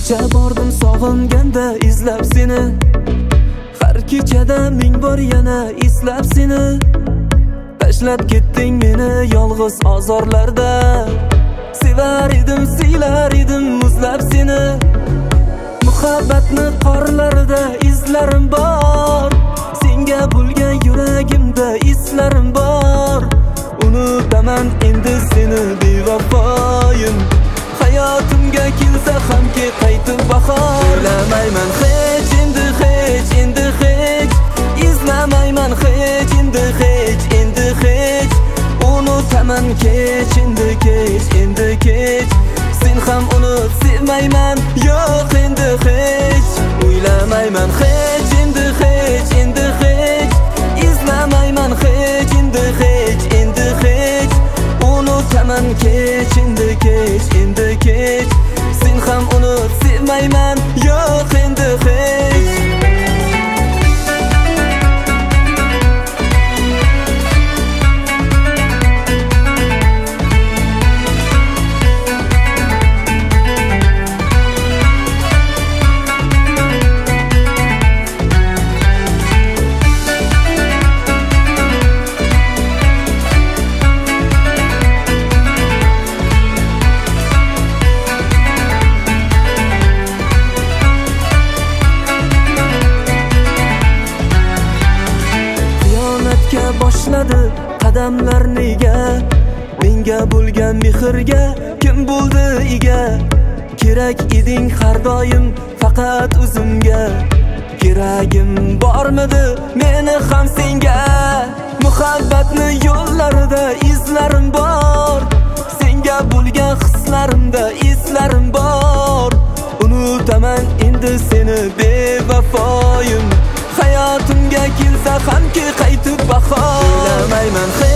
Qancha bordim sog'inganda izlab seni, har kechada ming bor yana eslab seni. Tashlab ketding meni yolg'iz ozorlarda, sevar edim, siylar edim muzlab seni. Muhabbatni qorlarida izlarim bor, senga bo'lgan yuragimda islarim bor. Unutaman endi seni bevafoyim, hayotimga kelsa hamki qaytib bahor. O'ylamayman hech endi hech, endi hech izlamayman hech, endi hech, endi hech. Unutaman kech, endi kech, endi kech. Sen ham unut sevmayman, yo'q endi hech. O'ylamayman hech endi hech, endi hech izlamayman hech, endi hech, endi hech. Unutaman kech, endi kech, endi kech. Sen ham unut sevmayman, yo'q endi hech. Boshladi qadamlar nega, menga bo'lgan mehrga kim bo'ldi ega? Kerak eding har doim faqat o'zimga, keragim bormidi meni ham senga? Muhabbatni yo'llarida izlarim bor, senga bo'lgan hislarimda eslarim bor. Unutaman endi seni bevafoyim, hayotimga kelsa hamki qaytib bahor. O'ylamayman